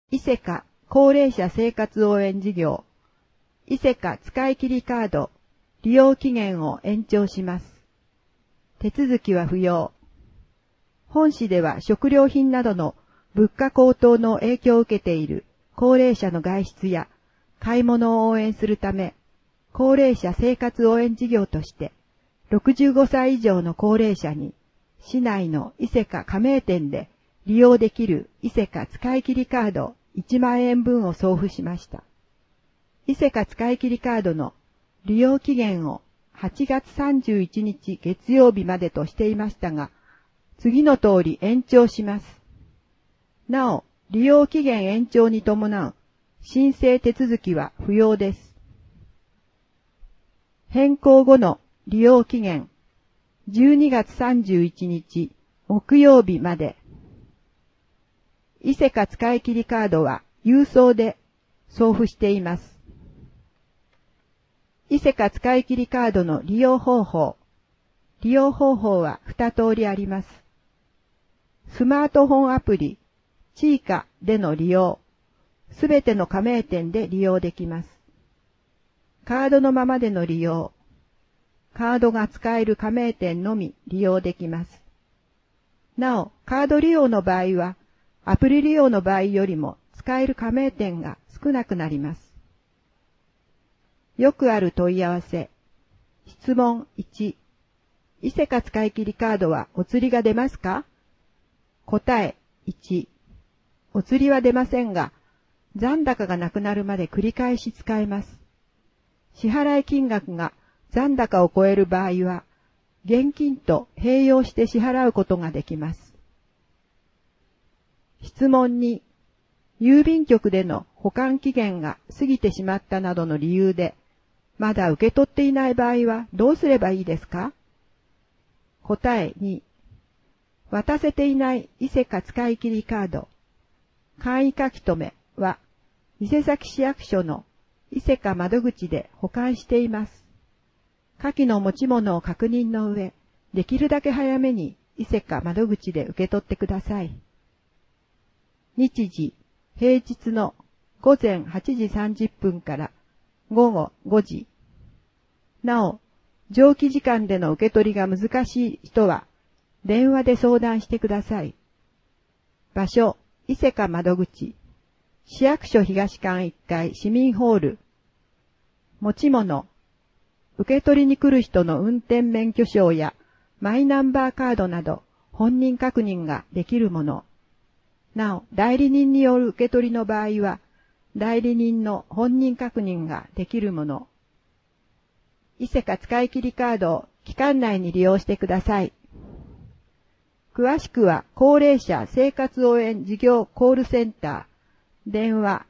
伊勢家高齢者生活応援事業、伊勢家使い切りカード、利用期限を延長します。手続きは不要。本市では食料品などの物価高騰の影響を受けている高齢者の外出や買い物を応援するため、高齢者生活応援事業として、65歳以上の高齢者に、市内の伊勢家加盟店で利用できる伊勢家使い切りカード1万円分を送付しました。伊勢家使い切りカードの利用期限を8月31日月曜日までとしていましたが、次の通り延長します。なお、利用期限延長に伴う申請手続きは不要です。変更後の利用期限、12月31日木曜日まで。伊勢家使い切りカードは郵送で送付しています。伊勢家使い切りカードの利用方法。利用方法は2通りあります。スマートフォンアプリ、チーカでの利用。すべての加盟店で利用できます。カードのままでの利用。カードが使える加盟店のみ利用できます。なお、カード利用の場合は、アプリ利用の場合よりも使える加盟店が少なくなります。よくある問い合わせ。質問1。伊勢家使い切りカードはお釣りが出ますか？答え1。お釣りは出ませんが、残高がなくなるまで繰り返し使えます。支払い金額が残高を超える場合は、現金と併用して支払うことができます。質問2、郵便局での保管期限が過ぎてしまったなどの理由で、まだ受け取っていない場合はどうすればいいですか？答え2、渡せていない伊勢家使い切りカード、簡易書き留めは、伊勢崎市役所の伊勢家窓口で保管しています。下記の持ち物を確認の上、できるだけ早めに伊勢家窓口で受け取ってください。日時、平日の午前8時30分から午後5時。なお、上記時間での受け取りが難しい人は、電話で相談してください。場所、伊勢家窓口。市役所東館1階市民ホール。持ち物。受け取りに来る人の運転免許証やマイナンバーカードなど本人確認ができるもの。なお、代理人による受け取りの場合は、代理人の本人確認ができるもの。伊勢家使い切りカードを期間内に利用してください。詳しくは高齢者生活応援事業コールセンター、電話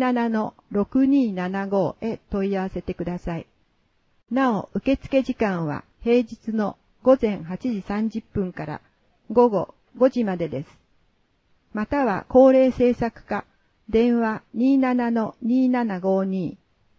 27-6275 へ問い合わせてください。なお、受付時間は平日の午前8時30分から午後5時までです。または高齢政策課、電話 27-2752